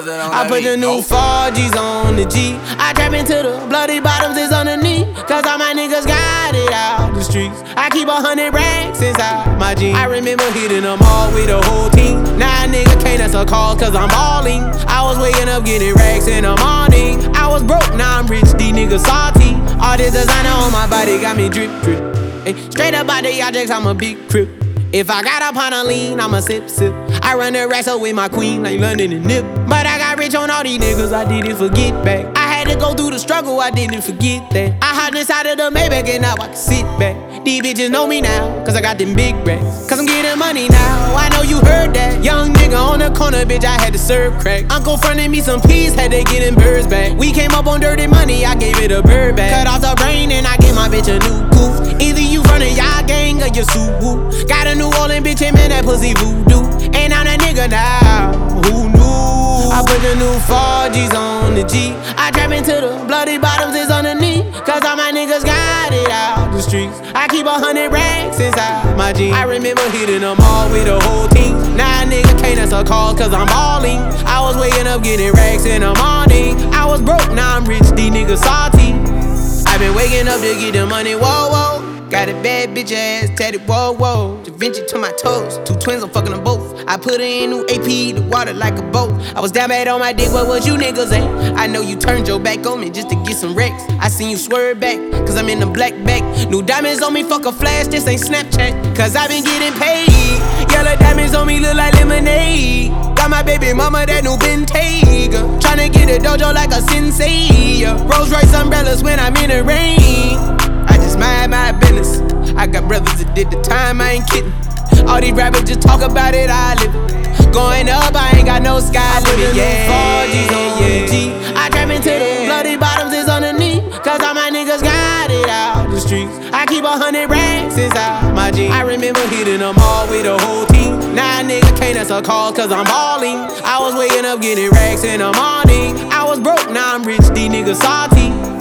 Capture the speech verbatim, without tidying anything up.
I put the new four G's on the G. I trap into the bloody bottoms is underneath. Cause all my niggas got it out the streets. I keep a hundred racks inside my jeans. I remember hitting them all with the whole team. Now a nigga can't answer calls cause I'm balling. I was waking up getting racks in the morning. I was broke, now I'm rich, these niggas salty. All this designer on my body got me drip, drip. Ay, straight up out the objects, I'm a big crip. If I got up on a lean, I'ma sip, sip. I run the racks up with my queen like London and Nip. But I got rich on all these niggas, I didn't forget back. I had to go through the struggle, I didn't forget that. I hopped inside of the Maybach and now I can sit back. These bitches know me now, cause I got them big racks. Cause I'm getting money now, I know you heard that. Young nigga on the corner, bitch, I had to serve crack. Uncle fronted me some peas, had to get them birds back. We came up on dirty money, I gave it a bird back. Cut off the brain and I gave my bitch a new goof. Either you frontin' y'all gang or you Subaru. Got a New Orleans bitch, and man, that pussy voodoo. And I'm that nigga now, who knew? I put the new four G's on the G. I trap into the bloody bottoms is underneath. Cause all my niggas got it out the streets. I keep a hundred racks inside my jeans. I remember hitting them all with the whole team. Now a nigga can't answer calls cause I'm balling. I was waking up getting racks in the morning. I was broke, now I'm rich, these niggas salty. I been waking up to get the money, whoa, whoa. Got a bad bitch ass tatted, whoa, whoa. Da Vinci to my toes, two twins, I'm fucking them both. I put her in new A P, the water like a boat. I was down bad on my dick, what was you niggas at? I know you turned your back on me just to get some wrecks. I seen you swerve back, cause I'm in the black back. New diamonds on me, fuck a flash, this ain't Snapchat. Cause I been getting paid. Yellow diamonds on me look like lemonade. Got my baby mama that new Bentayga. Tryna get a dojo like a sensei. Rolls Royce umbrellas when I'm in the rain. I just mind my business. I got brothers that did the time, I ain't kidding. All these rappers just talk about it, I live it. Going up, I ain't got no sky limit. Yeah, four G's on the G. I trap into the bloody bottoms is underneath. Cause all my niggas got it out the streets. I keep a hundred racks inside my jeans. I remember hitting them all with the whole team. Now a nigga can't answer calls cause I'm balling. I was waking up getting racks in the morning. I was broke, now I'm rich, these niggas salty.